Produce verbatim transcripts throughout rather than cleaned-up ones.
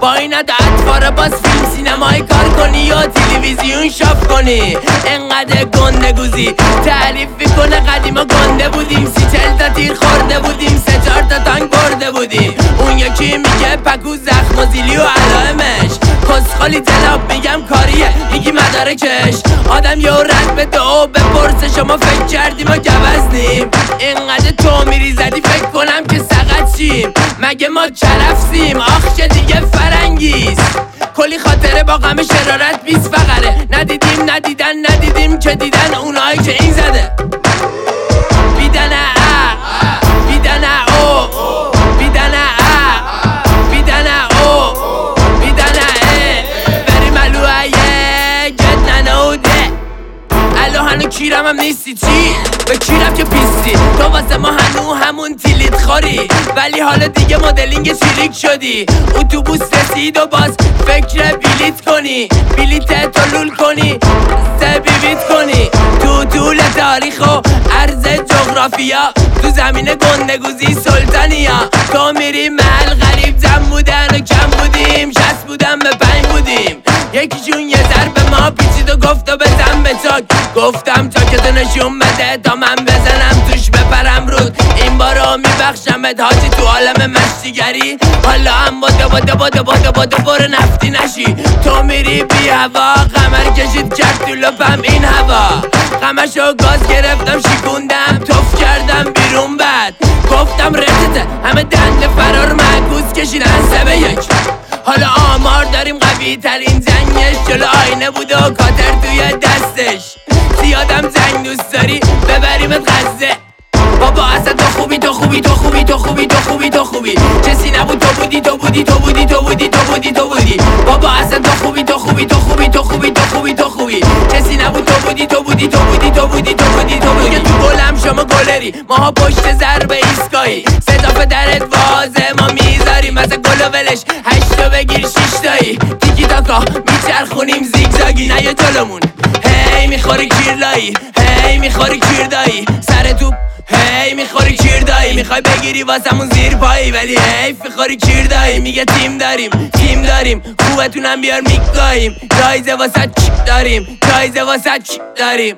با این اطفار باز فیلم سینمایی کار کنی یا تلویزیون شاف کنی. انقدر گنده گوزی تعریف کنه قدیما گنده بودیم، سی چل تا تیر خورده بودیم، سه چهار تا تانک برده بودیم. اون یکی میگه پکو زخم و زیلی و علائمش، کسخالی تلاب میگم کاریه میگی مدارکش. آدم یه رد به دو بپرسه شما فکر کردیم و گوزنیم. اینقدر تو میری زدی فکر کنم که سقط شیم، مگه ما چرفسیم آخ دیگه فرنگیست. کلی خاطره با غم شرارت بیست فقره، ندیدیم ندیدن ندیدیم که دیدن اونایی که این زده. بیدن ا بیدن او بیدن ا بیدن او بیدن ا بری ملوعه گد ننوده. الو هنو کیرم هم نیستی چی؟ به کیرم که پیستی تو واسه ما هنو همون تیلیت خوری، ولی حالا دیگه مدلینگ چیریک شدی. اتوبوس رسید و باز فکر بلیت کنی، بلیت تو لول کنی سه بیبیت کنی. تو طول تاریخ و عرض جغرافیا تو زمین گندگوزی سلطانیا. تو میری محل غریب زن بودن و کم بودیم، شست بودن به پنج بودیم. یکیشون یه ذر به ما پیچید و گفت و بزن به چاک. گفتم چاکتو نشون بده تا من بزنم توش بپرم رود. این بارو میبخشمت حاجی تو عالم مشتیگری، حالا هم باده باده باده باده باده برو نفتی نشی. تو میری بی هوا قمر کشید کرد تو لپم این هوا، قمشو گاز گرفتم شکوندم توف کردم بیرون. بعد گفتم رتته همه دنده فرار معکوس کشیدن سه به یک. حالا آمار داریم قوی ترین زنگش جلو آینه بود و کاتر توی دستش. زیادم زنگ دوست داری ببریمت غزه. بابا اصلا تو خوبی تو خوبی تو خوبی تو خوبی تو خوبی تو خوبی کسی نبود تو بودی تو بودی تو بودی تو بودی تو بودی تو بودی. بابا اصلا تو خوبی تو خوبی تو خوبی تو خوبی تو خوبی تو خوبی کسی نبود تو بودی تو بودی تو بودی تو بودی تو بودی تو بودی. تو گلم شما گلری ماها پشت ضرب ایستگاهی، صدا پدرت وازه ما میذاریم مثل گل و ولش هشتو بگیر شیشتایی. تیکی تاکا میچرخونیم زیگزاگی نه یه جلومون. هی میخوری کیرلایی هی میخوری کیردایی سر توپ هی میخوری کیردایی. میخوای بگیری واسمون زیر پایی ولی هی میخوری کیردایی. میگه تیم داریم تیم داریم خوبتونم بیار میگاهیم. جایزه واسه چی داریم جایزه واسه چی داریم.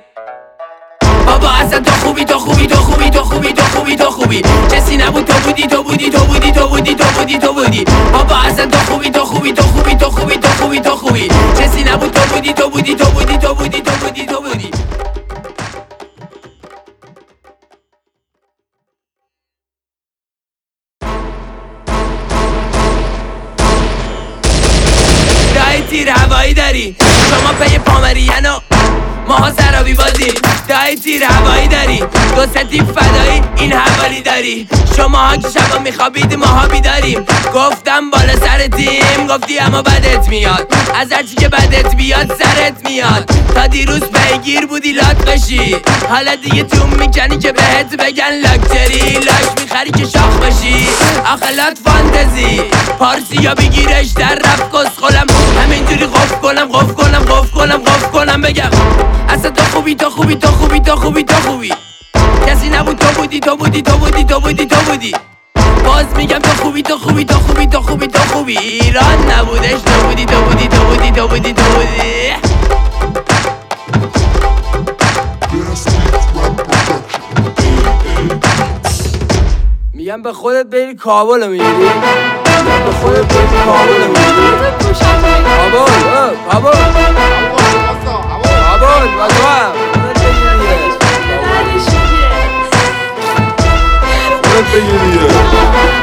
بابا اصلا تو خوبی تو خوبی تو خوبی تو خوبی تو خوبی تو خوبی کسی نبود تو بودی تو بودی تو بودی تو بودی تو بودی تو بودی. بابا اصلا تو خوبی تو خوبی تو خوبی تو خوبی تو خوبی تو خوبی کسی نبود تو بودی تو بودی تو بودی تو بودی تو بودی تو بودی. دای تیر هوایی داری شما پی پامریانو ماها سرابی بازی. دای تیر هوایی داری دو ستی فدایی این حوالی داری. شما ها که شبا میخوابید ماها بیداریم. گفتم بالا سر تیم گفتی اما بدت میاد، از هرچی که بدت بیاد سرت میاد. تا دیروز پیگیر بودی لات بشی، حالا دیگه تو میکنی که بهت بگن لاکچری. لاک میخری که شاخ بشی آخلات فانتزی پارسی یا بگیرش در رفت کسخولم همینجوری قف کنم قف کنم قف کنم قف کنم بگم اصلا تو خوبی تو خوبی تو خوبی تو خوبی تو خوبی کسی نبود تو بودی تو بودی تو بودی تو بودی تو بودی. باز میگم تو خوبی تو خوبی تو خوبی تو خوبی تو خوبی ایران نبودش تو بودی تو بودی تو بودی تو بودی تو بودی. میگم به خودت بری کابل رو میگیری، به خودت بری کابل رو میگیری. کابل کابل کابل و تو هم خودت بگیریه